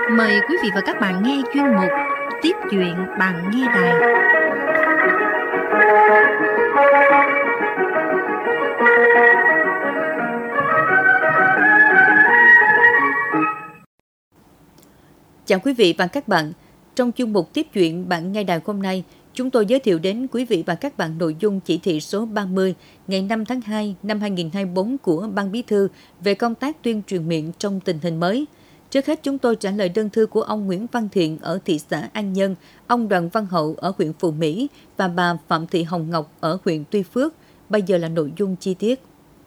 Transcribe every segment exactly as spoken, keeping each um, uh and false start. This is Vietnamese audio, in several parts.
Mời quý vị và các bạn nghe chuyên mục Tiếp chuyện bạn nghe đài. Chào quý vị và các bạn. Trong chuyên mục Tiếp chuyện bạn nghe đài hôm nay, chúng tôi giới thiệu đến quý vị và các bạn nội dung chỉ thị số ba mươi ngày năm tháng hai năm hai nghìn không trăm hai mươi tư của Ban Bí thư về công tác tuyên truyền miệng trong tình hình mới. Trước hết, chúng tôi trả lời đơn thư của ông Nguyễn Văn Thiện ở thị xã An Nhơn, ông Đoàn Văn Hậu ở huyện Phù Mỹ và bà Phạm Thị Hồng Ngọc ở huyện Tuy Phước. Bây giờ là nội dung chi tiết.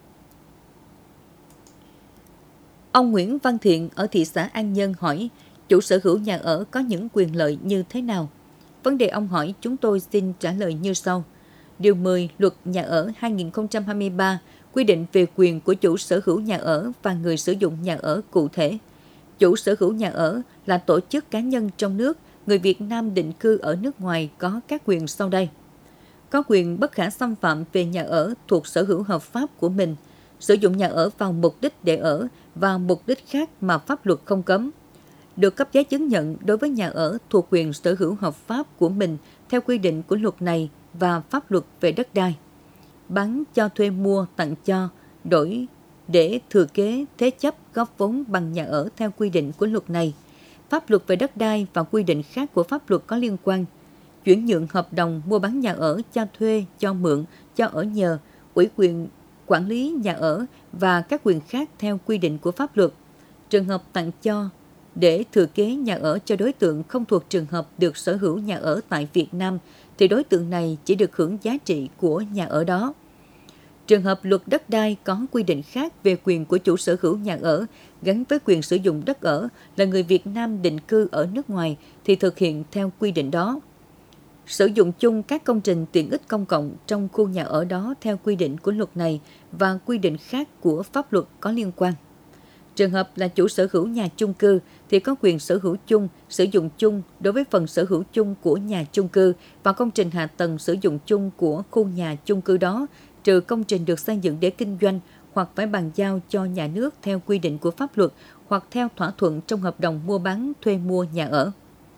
Ông Nguyễn Văn Thiện ở thị xã An Nhơn hỏi, chủ sở hữu nhà ở có những quyền lợi như thế nào? Vấn đề ông hỏi chúng tôi xin trả lời như sau. Điều mười Luật Nhà ở hai nghìn không trăm hai mươi ba quy định về quyền của chủ sở hữu nhà ở và người sử dụng nhà ở cụ thể. Chủ sở hữu nhà ở là tổ chức cá nhân trong nước, người Việt Nam định cư ở nước ngoài có các quyền sau đây. Có quyền bất khả xâm phạm về nhà ở thuộc sở hữu hợp pháp của mình, sử dụng nhà ở vào mục đích để ở và mục đích khác mà pháp luật không cấm. Được cấp giấy chứng nhận đối với nhà ở thuộc quyền sở hữu hợp pháp của mình theo quy định của luật này và pháp luật về đất đai. Bán, cho thuê, mua, tặng cho, đổi để thừa kế, thế chấp, góp vốn bằng nhà ở theo quy định của luật này, pháp luật về đất đai và quy định khác của pháp luật có liên quan, chuyển nhượng hợp đồng mua bán nhà ở, cho thuê, cho mượn, cho ở nhờ, ủy quyền quản lý nhà ở và các quyền khác theo quy định của pháp luật. Trường hợp tặng cho để thừa kế nhà ở cho đối tượng không thuộc trường hợp được sở hữu nhà ở tại Việt Nam thì đối tượng này chỉ được hưởng giá trị của nhà ở đó. Trường hợp luật đất đai có quy định khác về quyền của chủ sở hữu nhà ở gắn với quyền sử dụng đất ở là người Việt Nam định cư ở nước ngoài thì thực hiện theo quy định đó. Sử dụng chung các công trình tiện ích công cộng trong khu nhà ở đó theo quy định của luật này và quy định khác của pháp luật có liên quan. Trường hợp là chủ sở hữu nhà chung cư thì có quyền sở hữu chung, sử dụng chung đối với phần sở hữu chung của nhà chung cư và công trình hạ tầng sử dụng chung của khu nhà chung cư đó, trừ công trình được xây dựng để kinh doanh hoặc phải bàn giao cho nhà nước theo quy định của pháp luật hoặc theo thỏa thuận trong hợp đồng mua bán thuê mua nhà ở.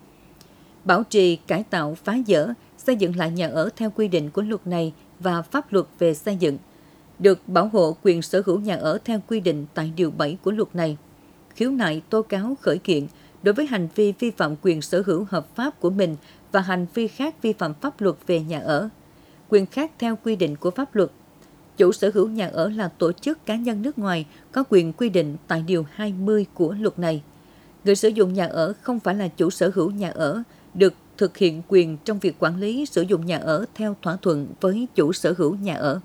Bảo trì, cải tạo, phá dỡ, xây dựng lại nhà ở theo quy định của luật này và pháp luật về xây dựng. Được bảo hộ quyền sở hữu nhà ở theo quy định tại điều bảy của luật này. Khiếu nại, tố cáo, khởi kiện đối với hành vi vi phạm quyền sở hữu hợp pháp của mình và hành vi khác vi phạm pháp luật về nhà ở. Quyền khác theo quy định của pháp luật. Chủ sở hữu nhà ở là tổ chức cá nhân nước ngoài có quyền quy định tại điều hai mươi của luật này. Người sử dụng nhà ở không phải là chủ sở hữu nhà ở, được thực hiện quyền trong việc quản lý sử dụng nhà ở theo thỏa thuận với chủ sở hữu nhà ở.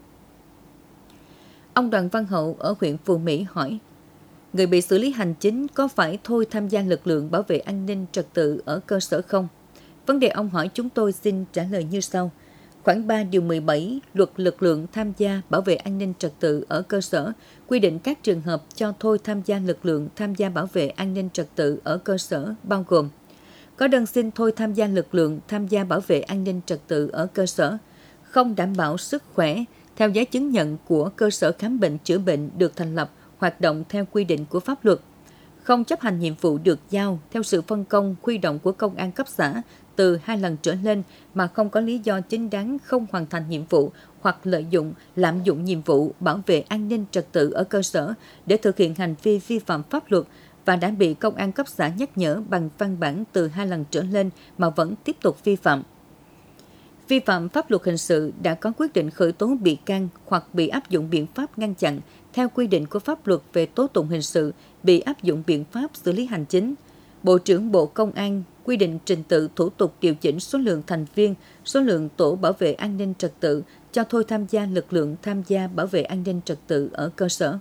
Ông Đoàn Văn Hậu ở huyện Phù Mỹ hỏi, người bị xử lý hành chính có phải thôi tham gia lực lượng bảo vệ an ninh trật tự ở cơ sở không? Vấn đề ông hỏi chúng tôi xin trả lời như sau. Khoản ba điều mười bảy Luật lực lượng tham gia bảo vệ an ninh trật tự ở cơ sở quy định các trường hợp cho thôi tham gia lực lượng tham gia bảo vệ an ninh trật tự ở cơ sở bao gồm có đơn xin thôi tham gia lực lượng tham gia bảo vệ an ninh trật tự ở cơ sở, không đảm bảo sức khỏe theo giấy chứng nhận của cơ sở khám bệnh chữa bệnh được thành lập hoạt động theo quy định của pháp luật, không chấp hành nhiệm vụ được giao theo sự phân công huy động của công an cấp xã từ hai lần trở lên mà không có lý do chính đáng không hoàn thành nhiệm vụ hoặc lợi dụng, lạm dụng nhiệm vụ bảo vệ an ninh trật tự ở cơ sở để thực hiện hành vi vi phạm pháp luật và đã bị công an cấp xã nhắc nhở bằng văn bản từ hai lần trở lên mà vẫn tiếp tục vi phạm. Vi phạm pháp luật hình sự đã có quyết định khởi tố bị can hoặc bị áp dụng biện pháp ngăn chặn theo quy định của pháp luật về tố tụng hình sự, bị áp dụng biện pháp xử lý hành chính. Bộ trưởng Bộ Công an quy định trình tự thủ tục điều chỉnh số lượng thành viên, số lượng tổ bảo vệ an ninh trật tự cho thôi tham gia lực lượng tham gia bảo vệ an ninh trật tự ở cơ sở.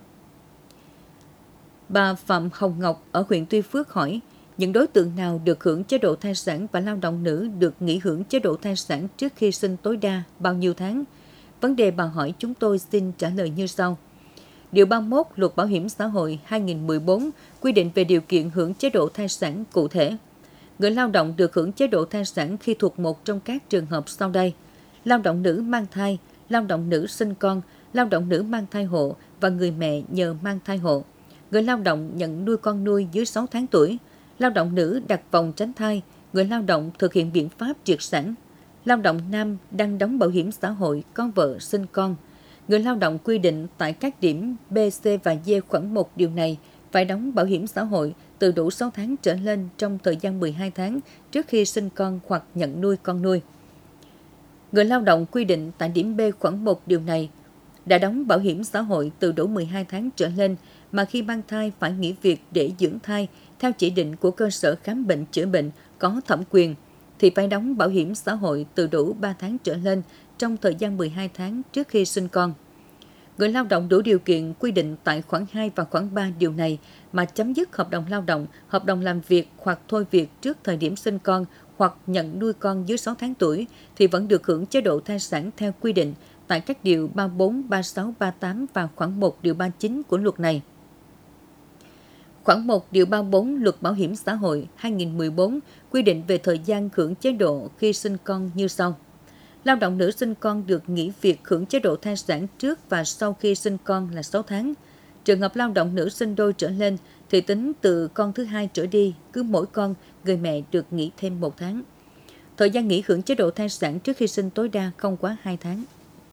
Bà Phạm Hồng Ngọc ở huyện Tuy Phước hỏi, những đối tượng nào được hưởng chế độ thai sản và lao động nữ được nghỉ hưởng chế độ thai sản trước khi sinh tối đa bao nhiêu tháng? Vấn đề bà hỏi chúng tôi xin trả lời như sau. Điều ba mươi mốt Luật Bảo hiểm xã hội hai nghìn không trăm mười bốn quy định về điều kiện hưởng chế độ thai sản cụ thể. Người lao động được hưởng chế độ thai sản khi thuộc một trong các trường hợp sau đây. Lao động nữ mang thai, lao động nữ sinh con, lao động nữ mang thai hộ và người mẹ nhờ mang thai hộ. Người lao động nhận nuôi con nuôi dưới sáu tháng tuổi. Lao động nữ đặt vòng tránh thai, người lao động thực hiện biện pháp triệt sản. Lao động nam đang đóng bảo hiểm xã hội, con vợ, sinh con. Người lao động quy định tại các điểm B, C và D khoản một điều này phải đóng bảo hiểm xã hội từ đủ sáu tháng trở lên trong thời gian mười hai tháng trước khi sinh con hoặc nhận nuôi con nuôi. Người lao động quy định tại điểm B khoản một điều này đã đóng bảo hiểm xã hội từ đủ mười hai tháng trở lên mà khi mang thai phải nghỉ việc để dưỡng thai theo chỉ định của cơ sở khám bệnh chữa bệnh có thẩm quyền thì phải đóng bảo hiểm xã hội từ đủ ba tháng trở lên trong thời gian mười hai tháng trước khi sinh con. Người lao động đủ điều kiện quy định tại khoản hai và khoản ba điều này mà chấm dứt hợp đồng lao động, hợp đồng làm việc hoặc thôi việc trước thời điểm sinh con hoặc nhận nuôi con dưới sáu tháng tuổi thì vẫn được hưởng chế độ thai sản theo quy định tại các điều ba mươi bốn, ba mươi sáu, ba mươi tám và khoản một điều ba mươi chín của luật này. Khoản một điều ba mươi bốn Luật Bảo hiểm xã hội hai nghìn không trăm mười bốn quy định về thời gian hưởng chế độ khi sinh con như sau. Lao động nữ sinh con được nghỉ việc hưởng chế độ thai sản trước và sau khi sinh con là sáu tháng. Trường hợp lao động nữ sinh đôi trở lên thì tính từ con thứ hai trở đi, cứ mỗi con người mẹ được nghỉ thêm một tháng. Thời gian nghỉ hưởng chế độ thai sản trước khi sinh tối đa không quá hai tháng.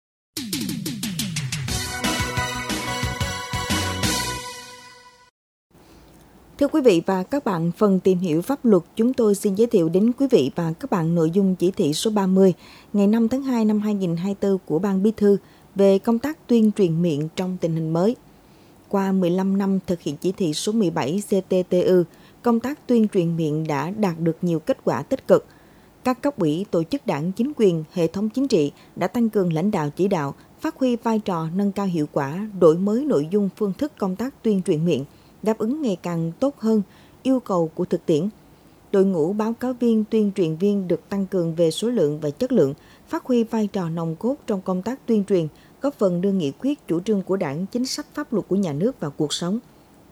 Thưa quý vị và các bạn, phần tìm hiểu pháp luật chúng tôi xin giới thiệu đến quý vị và các bạn nội dung chỉ thị số ba mươi ngày năm tháng hai năm hai nghìn không trăm hai mươi tư của Ban Bí thư về công tác tuyên truyền miệng trong tình hình mới. Qua mười lăm năm thực hiện chỉ thị số mười bảy C T T U, công tác tuyên truyền miệng đã đạt được nhiều kết quả tích cực. Các cấp ủy, tổ chức đảng, chính quyền, hệ thống chính trị đã tăng cường lãnh đạo chỉ đạo, phát huy vai trò nâng cao hiệu quả, đổi mới nội dung phương thức công tác tuyên truyền miệng, đáp ứng ngày càng tốt hơn yêu cầu của thực tiễn. Đội ngũ báo cáo viên, tuyên truyền viên được tăng cường về số lượng và chất lượng, phát huy vai trò nòng cốt trong công tác tuyên truyền, góp phần đưa nghị quyết, chủ trương của Đảng, chính sách pháp luật của nhà nước vào cuộc sống.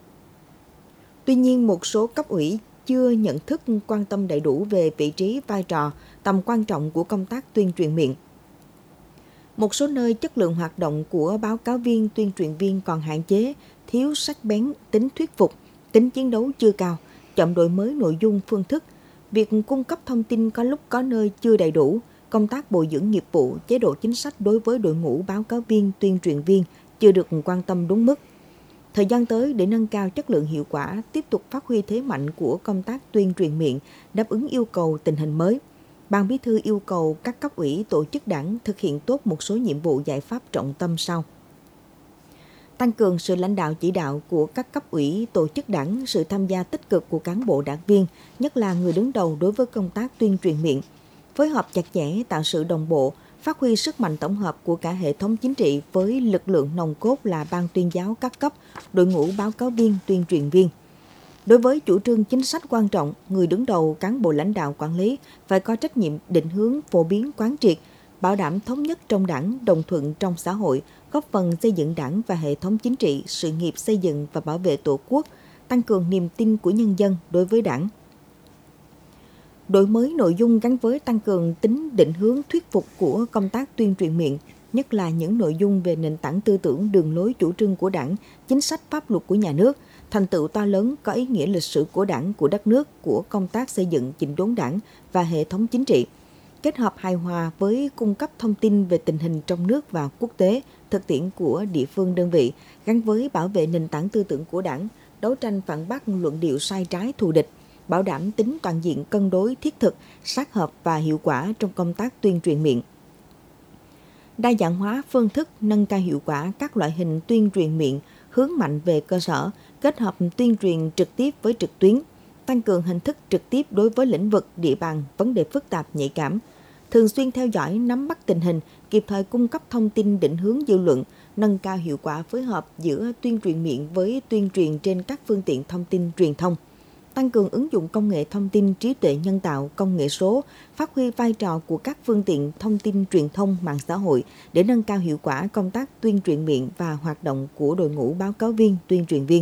Tuy nhiên, một số cấp ủy chưa nhận thức quan tâm đầy đủ về vị trí, vai trò, tầm quan trọng của công tác tuyên truyền miệng. Một số nơi chất lượng hoạt động của báo cáo viên, tuyên truyền viên còn hạn chế, thiếu sắc bén, tính thuyết phục, tính chiến đấu chưa cao, chậm đổi mới nội dung phương thức. Việc cung cấp thông tin có lúc có nơi chưa đầy đủ, công tác bồi dưỡng nghiệp vụ, chế độ chính sách đối với đội ngũ báo cáo viên, tuyên truyền viên chưa được quan tâm đúng mức. Thời gian tới, để nâng cao chất lượng hiệu quả, tiếp tục phát huy thế mạnh của công tác tuyên truyền miệng, đáp ứng yêu cầu tình hình mới, Ban Bí thư yêu cầu các cấp ủy, tổ chức đảng thực hiện tốt một số nhiệm vụ giải pháp trọng tâm sau. Tăng cường sự lãnh đạo chỉ đạo của các cấp ủy, tổ chức đảng, sự tham gia tích cực của cán bộ đảng viên, nhất là người đứng đầu đối với công tác tuyên truyền miệng. Phối hợp chặt chẽ, tạo sự đồng bộ, phát huy sức mạnh tổng hợp của cả hệ thống chính trị với lực lượng nòng cốt là ban tuyên giáo các cấp, đội ngũ báo cáo viên, tuyên truyền viên. Đối với chủ trương chính sách quan trọng, người đứng đầu, cán bộ lãnh đạo quản lý phải có trách nhiệm định hướng, phổ biến, quán triệt, bảo đảm thống nhất trong đảng, đồng thuận trong xã hội, góp phần xây dựng đảng và hệ thống chính trị, sự nghiệp xây dựng và bảo vệ Tổ quốc, tăng cường niềm tin của nhân dân đối với đảng. Đổi mới nội dung gắn với tăng cường tính định hướng thuyết phục của công tác tuyên truyền miệng, nhất là những nội dung về nền tảng tư tưởng, đường lối chủ trương của đảng, chính sách pháp luật của nhà nước, thành tựu to lớn có ý nghĩa lịch sử của đảng, của đất nước, của công tác xây dựng chỉnh đốn đảng và hệ thống chính trị. Kết hợp hài hòa với cung cấp thông tin về tình hình trong nước và quốc tế, thực tiễn của địa phương đơn vị, gắn với bảo vệ nền tảng tư tưởng của đảng, đấu tranh phản bác luận điệu sai trái thù địch, bảo đảm tính toàn diện, cân đối, thiết thực, sát hợp và hiệu quả trong công tác tuyên truyền miệng. Đa dạng hóa phương thức, nâng cao hiệu quả các loại hình tuyên truyền miệng, hướng mạnh về cơ sở, kết hợp tuyên truyền trực tiếp với trực tuyến, tăng cường hình thức trực tiếp đối với lĩnh vực, địa bàn, vấn đề phức tạp nhạy cảm, thường xuyên theo dõi, nắm bắt tình hình, kịp thời cung cấp thông tin định hướng dư luận, nâng cao hiệu quả phối hợp giữa tuyên truyền miệng với tuyên truyền trên các phương tiện thông tin truyền thông, tăng cường ứng dụng công nghệ thông tin, trí tuệ nhân tạo, công nghệ số, phát huy vai trò của các phương tiện thông tin truyền thông, mạng xã hội để nâng cao hiệu quả công tác tuyên truyền miệng và hoạt động của đội ngũ báo cáo viên, tuyên truyền viên.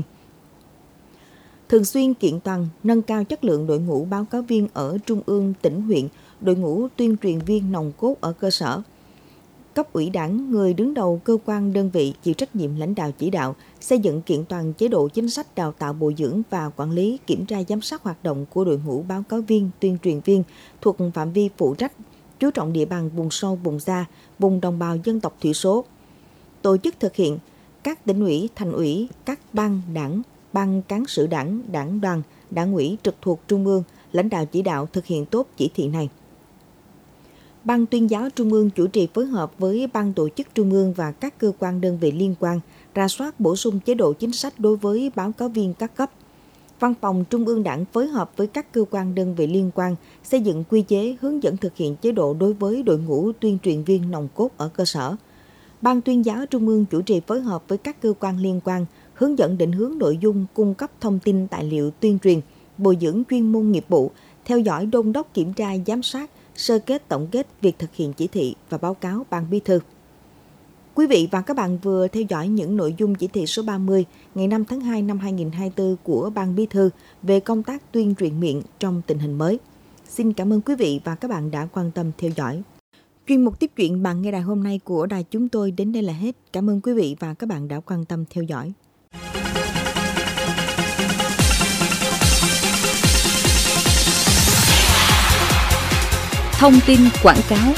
Thường xuyên kiện toàn, nâng cao chất lượng đội ngũ báo cáo viên ở trung ương, tỉnh, huyện, đội ngũ tuyên truyền viên nòng cốt ở cơ sở. cấp ủy Đảng, người đứng đầu cơ quan đơn vị chịu trách nhiệm lãnh đạo chỉ đạo, xây dựng kiện toàn chế độ chính sách đào tạo bồi dưỡng và quản lý, kiểm tra giám sát hoạt động của đội ngũ báo cáo viên, tuyên truyền viên thuộc phạm vi phụ trách, chú trọng địa bàn vùng sâu, vùng xa, vùng đồng bào dân tộc thiểu số. Tổ chức thực hiện các tỉnh ủy, thành ủy, các ban đảng, ban cán sự đảng, đảng đoàn, đảng ủy trực thuộc trung ương, lãnh đạo chỉ đạo thực hiện tốt chỉ thị này. Ban Tuyên giáo Trung ương chủ trì phối hợp với Ban Tổ chức Trung ương và các cơ quan đơn vị liên quan, rà soát bổ sung chế độ chính sách đối với báo cáo viên các cấp. Văn phòng Trung ương Đảng phối hợp với các cơ quan đơn vị liên quan xây dựng quy chế hướng dẫn thực hiện chế độ đối với đội ngũ tuyên truyền viên nòng cốt ở cơ sở. Ban Tuyên giáo Trung ương chủ trì phối hợp với các cơ quan liên quan hướng dẫn định hướng nội dung, cung cấp thông tin tài liệu tuyên truyền, bồi dưỡng chuyên môn nghiệp vụ, theo dõi đôn đốc kiểm tra giám sát, sơ kết tổng kết việc thực hiện chỉ thị và báo cáo Ban Bí thư. Quý vị và các bạn vừa theo dõi những nội dung chỉ thị số ba mươi ngày năm tháng hai năm hai nghìn không trăm hai mươi tư của Ban Bí thư về công tác tuyên truyền miệng trong tình hình mới. Xin cảm ơn quý vị và các bạn đã quan tâm theo dõi. Chuyên mục tiếp chuyện bạn nghe đài hôm nay của đài chúng tôi đến đây là hết. Cảm ơn quý vị và các bạn đã quan tâm theo dõi. Thông tin quảng cáo.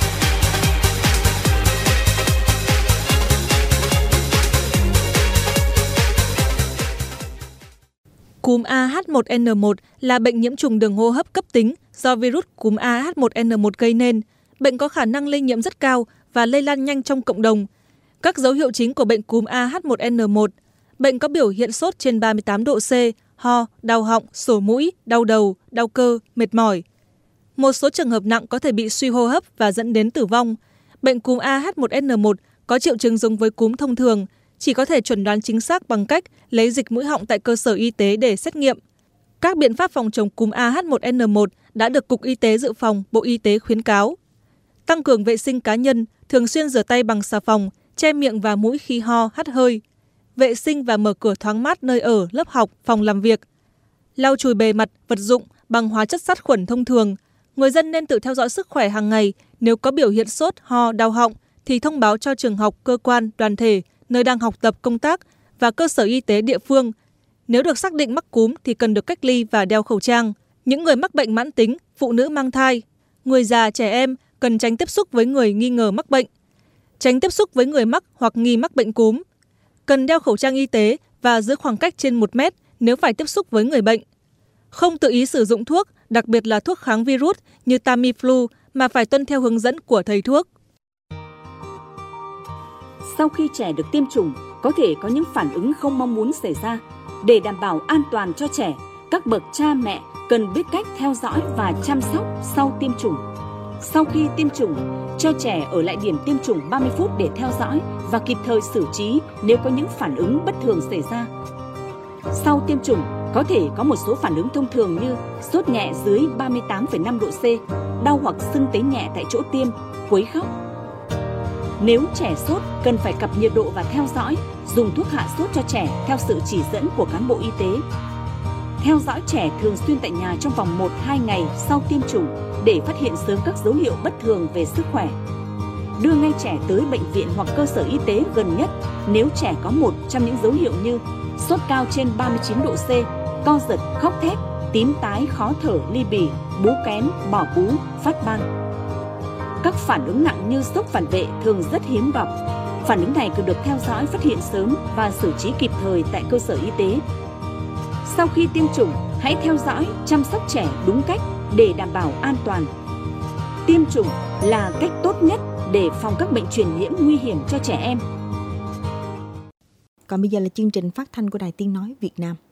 Cúm A H một N một là bệnh nhiễm trùng đường hô hấp cấp tính do virus cúm A H một N một gây nên. Bệnh có khả năng lây nhiễm rất cao và lây lan nhanh trong cộng đồng. Các dấu hiệu chính của bệnh cúm A H một N một: bệnh có biểu hiện sốt trên ba mươi tám độ C, ho, đau họng, sổ mũi, đau đầu, đau cơ, mệt mỏi. Một số trường hợp nặng có thể bị suy hô hấp và dẫn đến tử vong. Bệnh cúm A H một N một có triệu chứng giống với cúm thông thường, chỉ có thể chẩn đoán chính xác bằng cách lấy dịch mũi họng tại cơ sở y tế để xét nghiệm. Các biện pháp phòng chống cúm A H một N một đã được Cục Y tế Dự phòng, Bộ Y tế khuyến cáo. Tăng cường vệ sinh cá nhân, thường xuyên rửa tay bằng xà phòng, che miệng và mũi khi ho, hắt hơi. Vệ sinh và mở cửa thoáng mát nơi ở, lớp học, phòng làm việc. Lau chùi bề mặt, vật dụng bằng hóa chất sát khuẩn thông thường. Người dân nên tự theo dõi sức khỏe hàng ngày. Nếu có biểu hiện sốt, ho, đau họng thì thông báo cho trường học, cơ quan, đoàn thể, nơi đang học tập công tác và cơ sở y tế địa phương. Nếu được xác định mắc cúm thì cần được cách ly và đeo khẩu trang. Những người mắc bệnh mãn tính, phụ nữ mang thai, người già, trẻ em cần tránh tiếp xúc với người nghi ngờ mắc bệnh. Tránh tiếp xúc với người mắc hoặc nghi mắc bệnh cúm. Cần đeo khẩu trang y tế và giữ khoảng cách trên một mét nếu phải tiếp xúc với người bệnh. Không tự ý sử dụng thuốc, đặc biệt là thuốc kháng virus như Tamiflu mà phải tuân theo hướng dẫn của thầy thuốc. Sau khi trẻ được tiêm chủng, có thể có những phản ứng không mong muốn xảy ra. Để đảm bảo an toàn cho trẻ, các bậc cha mẹ cần biết cách theo dõi và chăm sóc sau tiêm chủng. Sau khi tiêm chủng, cho trẻ ở lại điểm tiêm chủng ba mươi phút để theo dõi và kịp thời xử trí nếu có những phản ứng bất thường xảy ra. Sau tiêm chủng, có thể có một số phản ứng thông thường như sốt nhẹ dưới ba mươi tám phẩy năm độ C, đau hoặc sưng tấy nhẹ tại chỗ tiêm, quấy khóc. Nếu trẻ sốt, cần phải cập nhiệt độ và theo dõi, dùng thuốc hạ sốt cho trẻ theo sự chỉ dẫn của cán bộ y tế. Theo dõi trẻ thường xuyên tại nhà trong vòng một đến hai ngày sau tiêm chủng để phát hiện sớm các dấu hiệu bất thường về sức khỏe. Đưa ngay trẻ tới bệnh viện hoặc cơ sở y tế gần nhất nếu trẻ có một trong những dấu hiệu như sốt cao trên ba mươi chín độ C, co giật, khóc thét, tím tái, khó thở, ly bì, bú kén, bỏ bú, phát ban. Các phản ứng nặng như sốc phản vệ thường rất hiếm gặp. Phản ứng này cần được theo dõi, phát hiện sớm và xử trí kịp thời tại cơ sở y tế. Sau khi tiêm chủng, hãy theo dõi, chăm sóc trẻ đúng cách để đảm bảo an toàn. Tiêm chủng là cách tốt nhất để phòng các bệnh truyền nhiễm nguy hiểm cho trẻ em. Còn bây giờ là chương trình phát thanh của Đài Tiếng Nói Việt Nam.